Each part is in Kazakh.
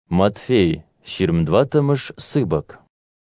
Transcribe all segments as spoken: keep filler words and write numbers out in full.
Матфей, ширмдва тымыш сыбак.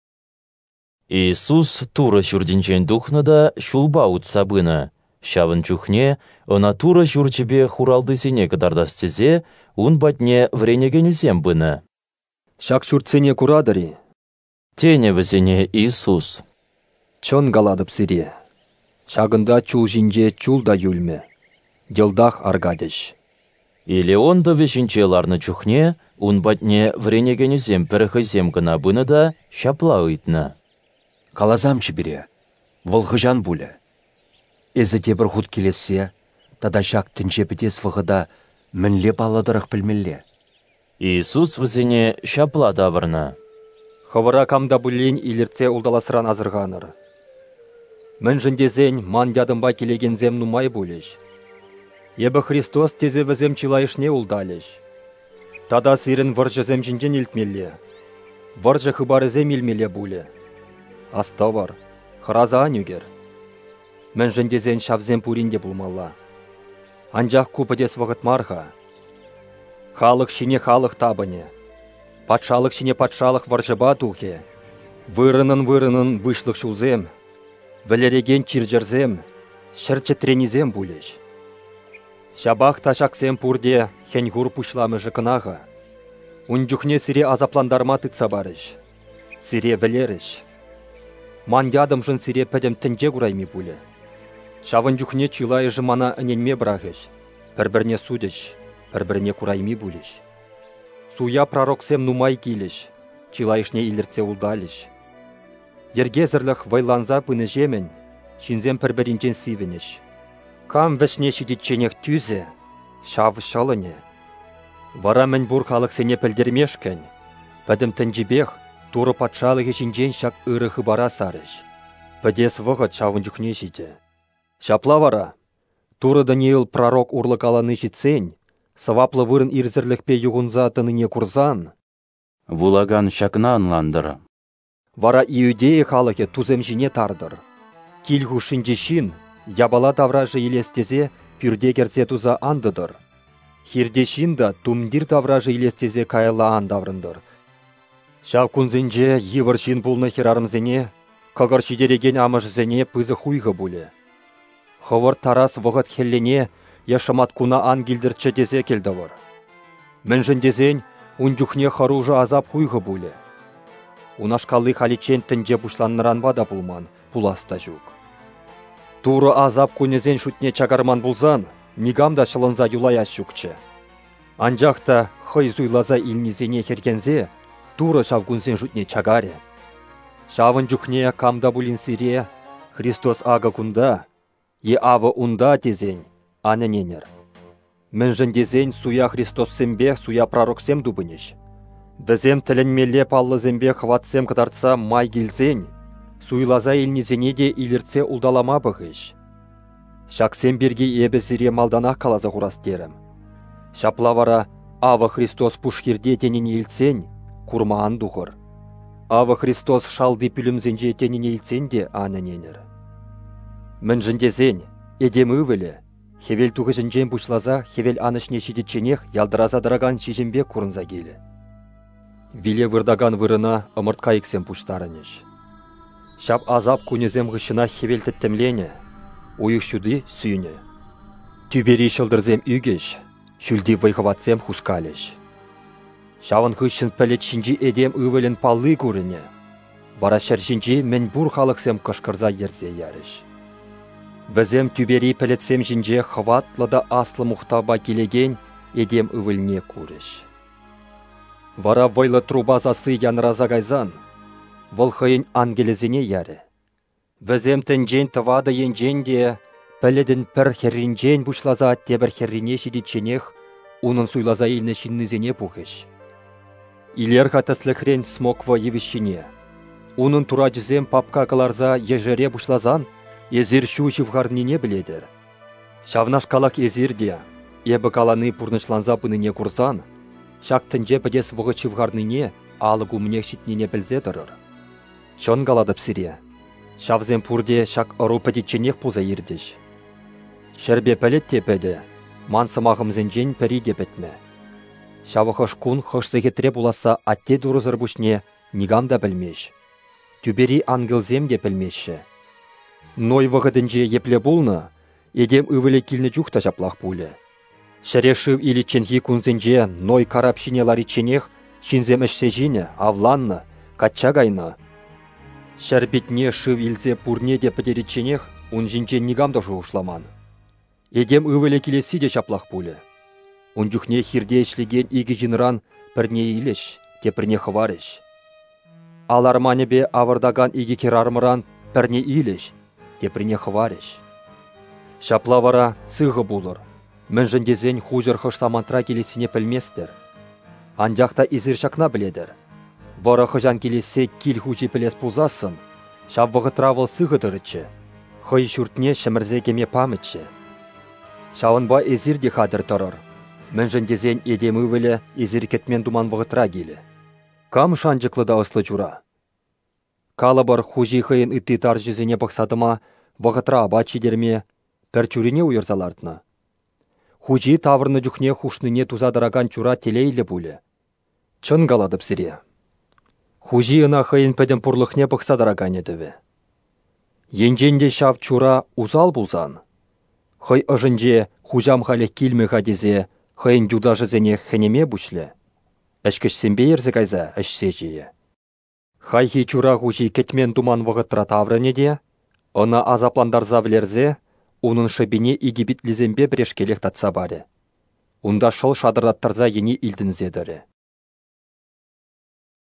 Иисус тура шурдинчен духнада шулба утсабына. Шавын чухне, она тура шурчебе хуралдысене кадардастезе, ун батне вренегенюзем бына. Шак шурцене курадари. Тене візене Иисус. Чон галадып сире. Шагында чул жинже чулда юлме. Делдах аргадеш. Или он да вешінчеларны чухне, ун батне вренегенюзем перехызем гына бынада шапла ыйтна. Калазам чебере, волхыжан буле. Эзі дебір худ келесе, тада шак тінче бітес вғыда мінле баладырық білмелле. Иисус візене шапла давырна. Хавара камда булен илерце улдаласыран азырғаныр. Мін жіндезен ман ядымба келегензем нумай булеш. Ебі Христос тезе візем чилайышне улдалеш. Тада сирін варжызем жінжен илтмелле. Варжы хыбарызем илмелле буле. Аста бар, хыраза анюгер. Мен жіндезен шавзем пуринде булмалла. Анжақ купыдес вғыт марха. Халық шине халық табыне. Патшалық шине патшалық варжыба тухе. Вырынын-вырынын вышлық шулзем. Вілереген чиржерзем, шырчы тренизем булеш. Шабақ ташақсем пурде хеньгур пушламы жықынаға. Унжухне сире азапландарма тытса барыш. Сире вілеріш. Ман ядым жын сире пәдем тінже құрайми буле. Шавын жүхне чилай жымана үненме брағыш. Бір-бірне судыш, бір-бірне құрайми булеш. Суя пророксем нумай келеш, чилайшне илерце улдалеш. Ергезірлік вайланза пыны жемен, шинзем бір-бірінчен сивенеш. Кам вішне шидетченек түзе, шав шалыне. Вара мен бұрқалық сене пілдермешкен, пәдім тінжібех, туры патшалығы шинжен шак ұрығы бара сарыш. Пәдес вғыт шавын жүхне жиде. Шапла вара, туры Даниил пророк урлық аланы житсен, саваплы вырын ирзірлікпе юғынза тыныне курзан. Вулаган шакна анландыры. Вара иудея халыке тузем жіне тардыр. Килгу шинжешин, ябала тавражы елестезе пюрде керце туза андыдыр. Хирдешин да тумдир тавражы елестезе кайла андаврындыр. Шав кунзенже еваршин пулны херарымзене, кагар шидереген амыжзене пызы хуйғы буле. Ховар тарас вғыт хеллене, яшамат куна ангелдірчі дезе келдавыр. Міншін дезен, унжухне харужы азап хуйғы буле. Унашкалы халичен тінже бушланныран бада булман, пуласта жүк. Туры азап кунезен шутне чагарман булзан, мигамда шылынза юлая шүкче. Анжақта хый зуйлаза илнезене хергензе, туры шавгунзен шутне чагаре. Шавын жүхне камда булин сире, Христос ага кунда, е авы унда тезен, анененер. Міншін дезен суя Христос сембе, суя пророксем дубынеш. Візем тілінмеле паллы зембе хватсем кыдартса май келзен, суйлаза илнезене де илерце улдалама бұғыш. Шаксем берге ебі зіре малданақ қалаза құрас дерім. Шаплавара авы Христос пушкерде теніне илсен, курмаан дұғыр. Авы Христос шалды пүлімзенже теніне илсен де аныненер. Мін жіндезен, едем өвілі, хевел туғы жінжен бұшлаза, хевел анышне шидетченех ялдыраза дыраган шижімбе курынза келі. Виле вырдаган вырына ымыртқа ексем пуштарыныш. Шап азап күнезем ғышына хевел тіттімлене, ойық шуды сүйіне. Түбері шылдырзем үйгеш, шүлді вайхаватсем хускалеш. Шавын ғышын пәлет шинжи едем өвелін паллы көріне. Вара шәршінжи мен бұр халықсем қышқырза ерзе ярыш. Візем түбері пәлетсем жінже хватлыда аслы мұқтаба келеген едем өвеліне көріш. Вара вайлы трубазасы янраза гайзан, вылхайын ангелезіне яры. Візем тінжен тывады енжен де, пәледін пір херринжен бұшлаза тебір херрине шидетченех, унын суйлаза еліне шиннізене бұғыш. Илер қатыслықрен смоква евішіне. Унын тура жізем папка каларза ежере бұшлазан, езір шу жывғарнине біледір. Шавнаш калақ езірде, ебі каланы пұрнышланза бұныне курзан, шак тінже бідес вғы чывғарныне алы гумне шитнене білзе дырыр. Чон галадып сире. Шавзем пурде шак ұру пәдетченех пуза ердеш. Шәрбе пәлет тепеді, ман сымағымзен жен пәрі депетме. Шавы кун хышсы хетре буласа атте дурызыр бушне нигам да білмеш. Түбери ангелзем де білмеші. Ной вғыдынже епле булны, едем ывыле килні жүхта жаплақ булы. Шырешыв или ченхи кунзенже ной карап шинелари ченех, шинзем ішсе жіне, авланны, катчагайны. Шәрбетне шыв илзе пурне де пыдері ченех, он жинже нигам да жуышламан. Едем ывыле келесі де жаплақ булы. Он жүхне хирде ішлеген игі жинран пірне илеш, те пірне хварыш. Алармане бе авырдаган игі керармыран пірне илеш, те пірне хварыш. Шаплавара сығы булыр. Мен жіндезен хужыр хыш самантра келесіне пілместер. Анжақта изір шакна біледір. Вара хыжан келесе кил хужи пілес пулзасын, шабвығы травыл сығы дырычы. Хый шүртне шымырзе кеме памытчы. Шауынба ezir де хадыр тұрыр. Мен жіндезен едемі вілі ezir кетмен думан вғытра келі. Кам шанжықлы да ұслы жура. Калабар хужи хыйын үтті тар жүзіне бақсадыма вғытра аба чидерме пір чүрине уйырзалардына. Хужи тавырны жүхне хушныне тузадыраган чура телейлі бұлі. Чын галадып сире. Хужи ына хыйын пәдім пұрлықне бақсадыраган едіві. Енженде шав чура узал бұлзан. Хый ыжынже хужам халі килмі хадезе хыйын дюдажызене хенеме бұшлі. Әшкіш сенбе ерзі кайза әшсе жие. Хайхи чура хужи кетмен думан вғытра таврынеде, ына азапландарза білерзе, унын шыбине игибит лизембе бірешкелек татса бары. Унда шыл шадырдаттарза ені илдінзедірі.